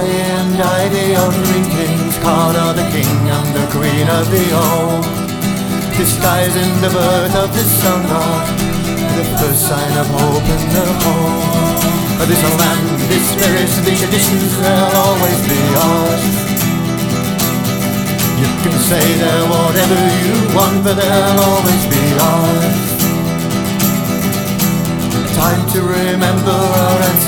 and I, the Undrink Kings, Connor the king and the queen of the old, disguising the birth of the sun god, the first sign of hope in the home. This land, this spirit, these traditions, they'll always be ours. You can say they're whatever you want, but they'll always be ours. Time to remember our ancestors.